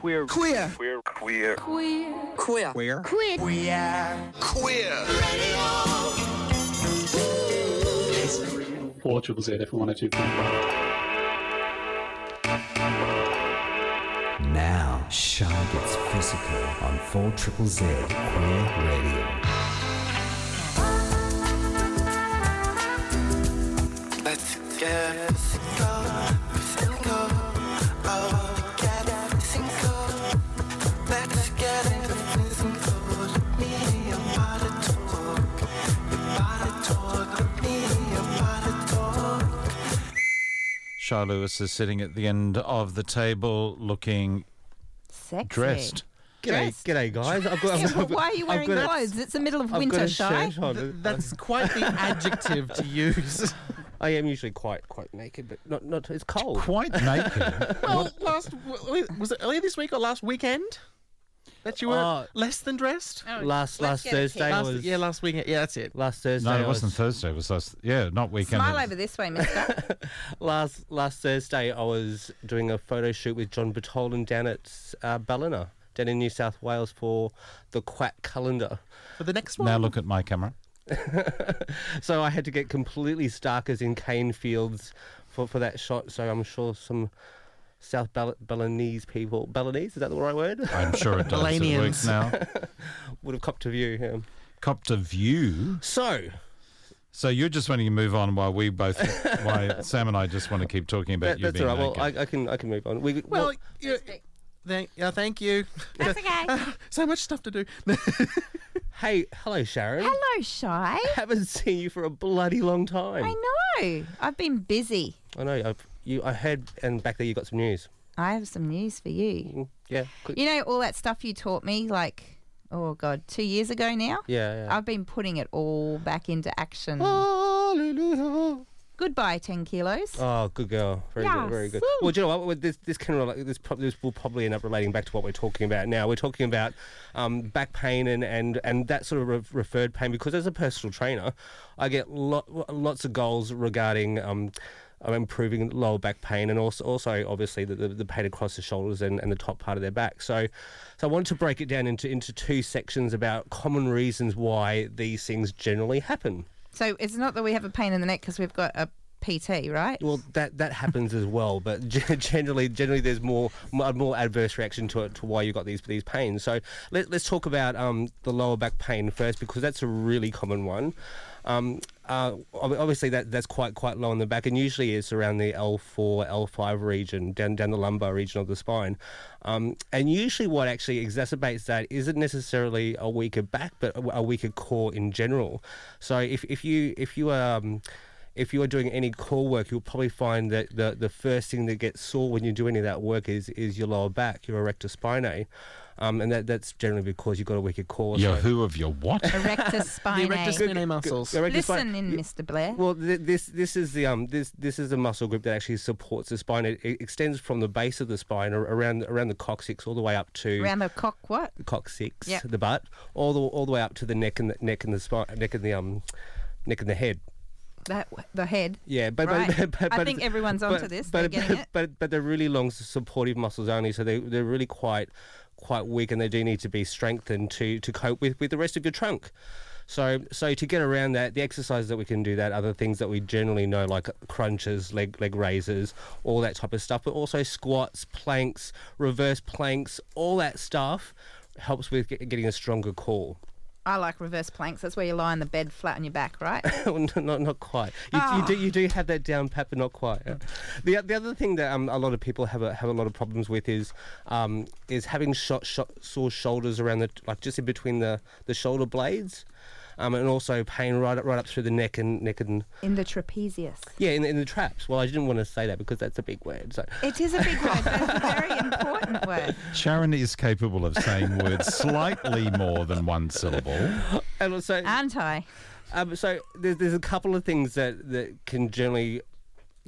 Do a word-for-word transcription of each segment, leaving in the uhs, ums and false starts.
queer. Queer. Queer. Queer. Queer. Queer. Queer. Queer. Queer. Queer. four Triple Z F one oh two point one. Now, Shy gets physical on four Triple Z Queer Radio. Let's get physical, physical, oh, get physical. Let's get into physical. Let me your body talk, your body talk. Let me your body talk. Shy Lewis is sitting at the end of the table looking Sexy. dressed. G'day, Dressed. g'day, guys. I've got. Yeah, I've but got- why are you I've wearing got a- clothes? It's the middle of I've winter, got a Shy. shirt on. Th- that's quite the adjective to use. I am usually quite quite naked, but not not. It's cold. Quite naked. Well, last w- was it earlier this week or last weekend that you were Uh, less than dressed? Oh, last let's last get a Thursday kick. Last, was yeah, last weekend. Yeah, that's it. last Thursday. No, I it wasn't was, Thursday. It was last. Yeah, not weekend. Smile It- over this way, mister. last last Thursday. I was doing a photo shoot with John Batolan down at uh, Ballina, down in New South Wales for the Quack calendar. For the next one. Now look at my camera. So I had to get completely starkers in cane fields for, for that shot. So I'm sure some South Bal- Balinese people, Balinese, is that the right word? I'm sure it does. It Millenniums. works now. Would have copped a view. Yeah. Copped a view. So, So you're just wanting to move on while we both, why Sam and I just want to keep talking about that, you that's being all right. Well, naked. I, I can I can move on. We, Well, you, thank, yeah, thank you. That's okay. So much stuff to do. hey, hello, Sharon. Hello, Shy. Haven't seen you for a bloody long time. I know. I've been busy. I know. I've, you, I heard, and back there you got some news. I have some news for you. Mm, Yeah. Quick. You know all that stuff you taught me, like, oh God, two years ago now? Yeah. yeah. I've been putting it all back into action. Hallelujah. Goodbye, ten kilos. Oh, good girl. Very good. Very Yes. good. Well, do you know what? This this can relate, this, prob- this will probably end up relating back to what we're talking about now. We're talking about um, back pain and, and, and that sort of re- referred pain, because as a personal trainer, I get lo- lots of goals regarding um, um, improving lower back pain, and also also obviously the, the, the pain across the shoulders and, and the top part of their back. So, so I wanted to break it down into into two sections about common reasons why these things generally happen. So it's not that we have a pain in the neck because we've got a P T, right? Well, that that happens as well, but g- generally, generally, there's more more more adverse reaction to it, to why you got these these pains. So let, let's talk about um, the lower back pain first, because that's a really common one. Um, uh, ob- obviously, that that's quite quite low in the back, and usually it's around the L four, L five region, down down the lumbar region of the spine. Um, and usually, what actually exacerbates that isn't necessarily a weaker back, but a, a weaker core in general. So if if you if you um if you are doing any core work, you'll probably find that the, the first thing that gets sore when you do any of that work is, is your lower back, your erector spinae. Um, and that, that's generally because you've got a weaker core. Your so- who of your what? Erectus spinae. The erectus spinae muscles. Erector Listen spine- in, yeah. Mister Blair. Well, th- this this is the um this this is a muscle group that actually supports the spine. It, it extends from the base of the spine ar- around around the coccyx all the way up to Around the cock, what? the coccyx, Yep. the butt, all the all the way up to the neck and the neck and the spine, neck and the um neck and the head. That the head. Yeah, but Right. but, but, but I but think it's- everyone's but- onto this. But, They're getting but, it. but but they're really long supportive muscles only, so they they're really quite quite weak, and they do need to be strengthened to to cope with, with the rest of your trunk. So so to get around that, the exercises that we can do that are the things that we generally know, like crunches, leg leg raises, all that type of stuff, but also squats, planks, reverse planks, all that stuff helps with get, getting a stronger core. I like reverse planks. That's where you lie on the bed flat on your back, right? not, not not quite. You, Oh. you do you do have that down pat, but not quite. Yeah. The the other thing that um, a lot of people have a, have a lot of problems with is um, is having shot, shot, sore shoulders around the, like just in between the, the shoulder blades, um, and also pain right up right up through the neck and neck and In the trapezius. yeah in, in the traps. Well, I didn't want to say that because that's a big word. So It is a big word, but it's a very important word. Sharon is capable of saying words slightly more than one syllable. and also Aren't I? Um, so there's, there's a couple of things that, that can generally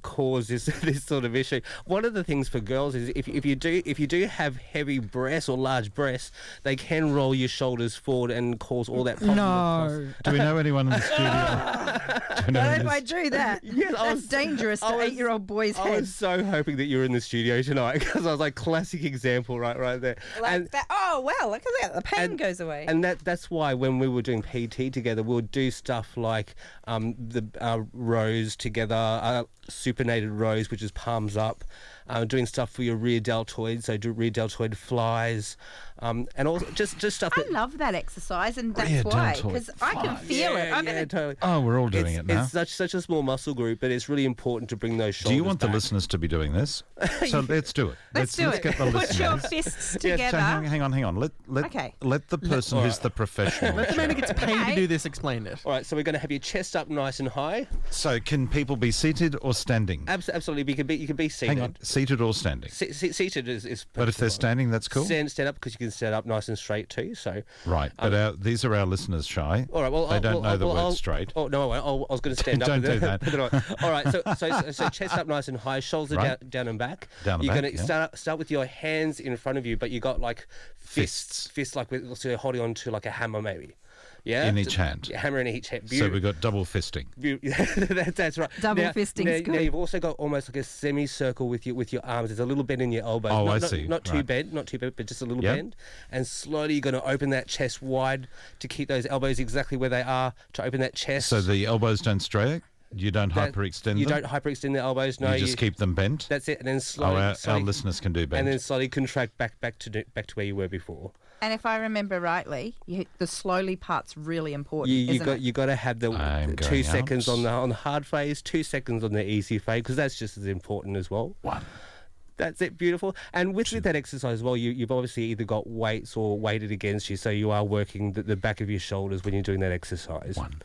cause this this sort of issue. One of the things for girls is if, if you do if you do have heavy breasts or large breasts, they can roll your shoulders forward and cause all that problem. No. Do we know anyone in the studio? Do we know What in if the I do that? Yes, I That's was- dangerous I to was- eight-year-old boys' I was heads. so hoping that you were in the studio tonight because I was like, classic example right right there. Like and that. Oh, well, look at that. The pain and- goes away. and that that's why when we were doing P T together, we would do stuff like um, the uh, rows together, uh, supinated rows, which is palms up, uh, doing stuff for your rear deltoid, so do rear deltoid flies, um, and also just just stuff. I that, love that exercise, and that's Rear why, deltoid because I can feel yeah, it. I'm yeah, gonna totally. Oh, we're all doing it's, it now. It's such such a small muscle group, but it's really important to bring those shoulders. Do you want the back. listeners to be doing this? So let's do it. Let's, do let's it. get the Put your listeners. fists So together. hang, hang on, hang on. Let let Okay. let the person who's the professional. Let the man who gets paid Okay. to do this explain it. All right, so we're going to have your chest up nice and high. So can people be seated or standing? Abs- absolutely, you can be you can be seated. Hang on, seated or standing? Se- se- seated is, is But if they're perfectly fine. standing, that's cool. Stand, stand up because you can stand up nice and straight too. So, Right, but our, these are our listeners, Shy. all right. Well, they I'll, don't well, know I'll, the well, word I'll- straight. Oh no, I, I was going to stand up. Don't with do it. that. All right. So, so, so, so chest up nice and high, shoulders Right. down, down and back. Down and You're back, going to yeah. start start with your hands in front of you, but you got like fists, Fists. fists like with, so you're holding on to like a hammer maybe. Yeah. In each hand. Yeah, hammer in each hand. So we've got double fisting. Beau- that, that's right. Double now, fisting's now, good. Now you've also got almost like a semicircle with your with your arms. There's a little bend in your elbows. Oh, not, I not, see. Not too Right. bent, not too bent, but just a little Yep. bend. And slowly you're going to open that chest wide to keep those elbows exactly where they are to open that chest. So the elbows don't stray. You don't That- hyperextend You them. don't hyperextend the elbows. No, you just keep them bent. That's it, and then Oh, slowly, our, our slowly listeners can do bent. and then slowly contract back back to do, back to where you were before. And if I remember rightly, you, the slowly part's really important, You you isn't got it? you got to have the I'm two going seconds out. on the on the hard phase, two seconds on the easy phase, because that's just as important as well. One. That's it, beautiful. And with, with that exercise as well, you, you've obviously either got weights or weighted against you, so you are working the, the back of your shoulders when you're doing that exercise. One.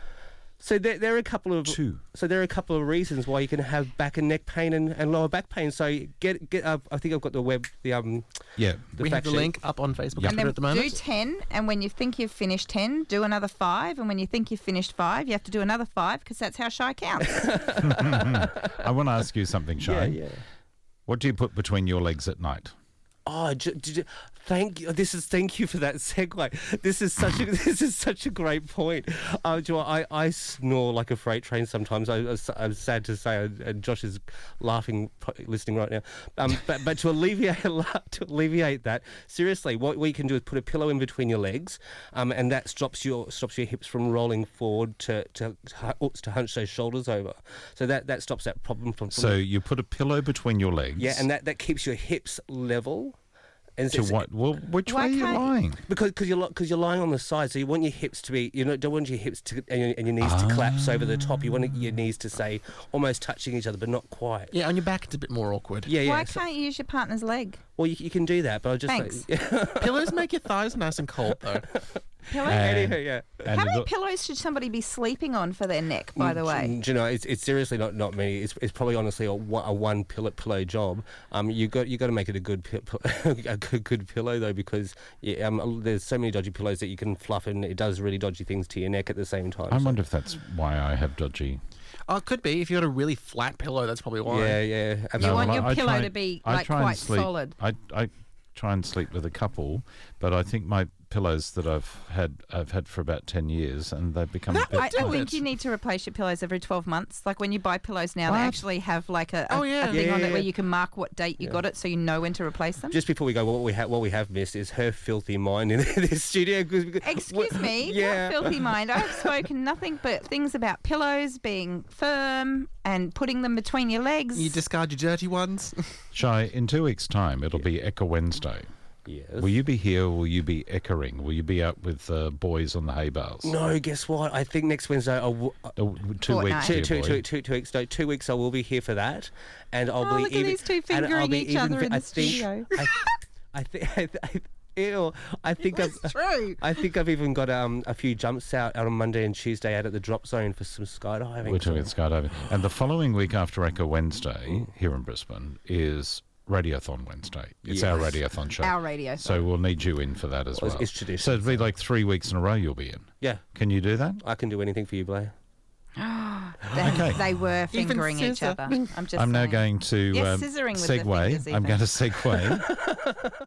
So there, there are a couple of Two. So there are a couple of reasons why you can have back and neck pain and, and lower back pain. So get get. Uh, I think I've got the web the um Yeah. the we have fact the sheet. link up on Facebook and and Twitter then at the moment. do ten, and when you think you've finished ten, do another five, and when you think you've finished five, you have to do another five, because that's how Shy counts. I want to ask you something, Shy. Yeah, yeah. What do you put between your legs at night? Oh, j- j- j- thank you. This is thank you for that segue. This is such a this is such a great point. Uh, do you know, I I snore like a freight train sometimes. I, I- I'm sad to say, and Josh is laughing, pro- listening right now. Um, but but to alleviate to alleviate that, seriously, what, what you can do is put a pillow in between your legs, um, and that stops your stops your hips from rolling forward to to oops, to hunch those shoulders over. So that that stops that problem from. from So you put a pillow between your legs. yeah, and that, that keeps your hips level. And To it's- what? Well, which Why way are you can't- lying? Because cause you're because you're lying on the side, so you want your hips to be you know don't want your hips to and your, and your knees to collapse over the top. You want your knees to say almost touching each other, but not quite. Yeah, on your back it's a bit more awkward. Yeah, yeah. Why so- can't you use your partner's leg? well, you, you can do that, but I just Thanks. Like, Pillows make your thighs nice and cold though. Pillow? And- anyway, yeah. and How many look- pillows should somebody be sleeping on for their neck, by the way? Do you know, it's, it's seriously not, not many. It's, it's probably honestly a, one- a one pillow, pillow job. Um, you got you got to make it a good pi- a good, good pillow though, because yeah, um, there's so many dodgy pillows that you can fluff, and it does really dodgy things to your neck at the same time. I so- wonder if that's why I have dodgy. Oh, it could be. If you got a really flat pillow, that's probably why. Yeah, yeah. You absolutely. want well, your I pillow try- to be I like try and quite sleep- solid. I, I try and sleep with a couple, but I think my pillows that I've had I've had for about ten years, and they've become That a bit I, I do think it. you need to replace your pillows every twelve months. Like when you buy pillows now, they What? actually have like a, a, Oh, yeah. a thing Yeah, on yeah, it where yeah. you can mark what date you got it, so you know when to replace them. Just before we go, what we have what we have missed is her filthy mind in this studio. 'cause- because- Excuse what- me, yeah. what filthy mind. I've spoken nothing but things about pillows being firm and putting them between your legs. You discard your dirty ones. Shy. In two weeks' time, it'll be Echo Wednesday. Yes. Will you be here? Or will you be echoing? Will you be out with uh, boys on the hay bales? No, guess what? I think next Wednesday, I will, uh, Uh, two Fortnight. weeks, two, dear two, boy. two, two, two weeks. No, two weeks. I will be here for that, and I'll Oh, be look at even. these two and I'll fingering be each even other vi- in I the think, studio. I, I think. I, I, ew, I think I've. True. I think I've even got um, a few jumps out, out on Monday and Tuesday out at the drop zone for some skydiving. We're talking so- skydiving. And the following week after Echo Wednesday here in Brisbane is Radiothon Wednesday. It's our Yes. Radiothon show. Our radio. So we'll need you in for that as Well, well. it's- it's tradition, So it'll be like three weeks in a row you'll be in. Yeah, Can you do that? I can do anything for you, Blair. They, Okay. they were Even fingering each scissor. other. I'm just I'm now saying. going to Yes, um, scissoring with the segue. fingers I'm even. going to segue